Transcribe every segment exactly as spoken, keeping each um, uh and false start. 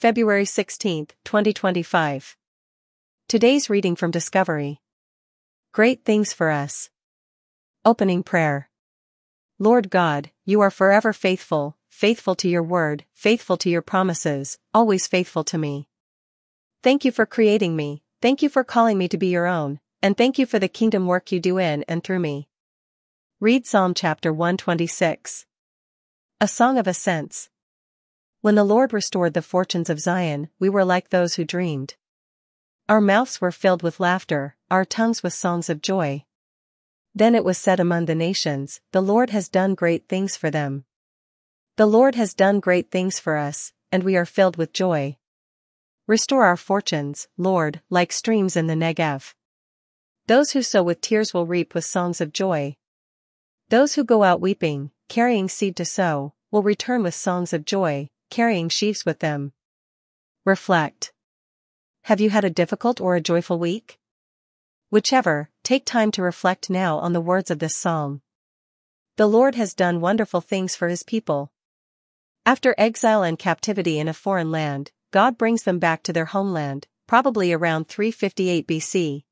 February sixteenth, twenty twenty-five. Today's reading from Discovery. Great things for us. Opening prayer. Lord God, you are forever faithful, faithful to your word, faithful to your promises, always faithful to me. Thank you for creating me, thank you for calling me to be your own, and thank you for the kingdom work you do in and through me. Read Psalm chapter one twenty-six. A Song of Ascents. When the Lord restored the fortunes of Zion, we were like those who dreamed. Our mouths were filled with laughter, our tongues with songs of joy. Then it was said among the nations, the Lord has done great things for them. The Lord has done great things for us, and we are filled with joy. Restore our fortunes, Lord, like streams in the Negev. Those who sow with tears will reap with songs of joy. Those who go out weeping, carrying seed to sow, will return with songs of joy, carrying sheaves with them. Reflect. Have you had a difficult or a joyful week? Whichever, take time to reflect now on the words of this psalm. The Lord has done wonderful things for his people. After exile and captivity in a foreign land, God brings them back to their homeland, probably around three fifty-eight B C.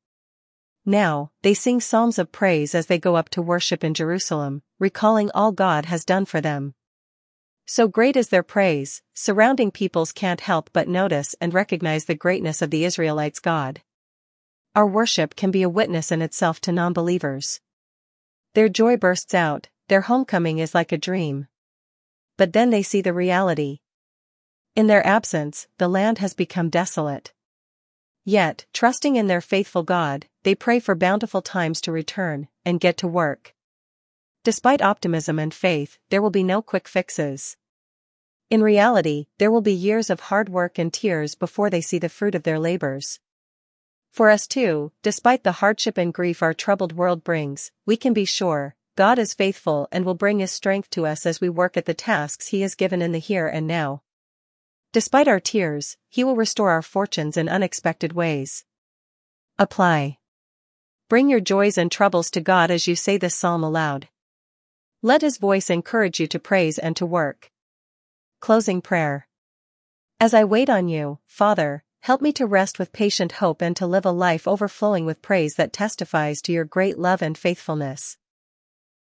Now, they sing psalms of praise as they go up to worship in Jerusalem, recalling all God has done for them. So great is their praise, surrounding peoples can't help but notice and recognize the greatness of the Israelites' God. Our worship can be a witness in itself to non-believers. Their joy bursts out, their homecoming is like a dream. But then they see the reality. In their absence, the land has become desolate. Yet, trusting in their faithful God, they pray for bountiful times to return and get to work. Despite optimism and faith, there will be no quick fixes. In reality, there will be years of hard work and tears before they see the fruit of their labors. For us too, despite the hardship and grief our troubled world brings, we can be sure, God is faithful and will bring his strength to us as we work at the tasks he has given in the here and now. Despite our tears, he will restore our fortunes in unexpected ways. Apply. Bring your joys and troubles to God as you say this psalm aloud. Let his voice encourage you to praise and to work. Closing prayer. As I wait on you, Father, help me to rest with patient hope and to live a life overflowing with praise that testifies to your great love and faithfulness.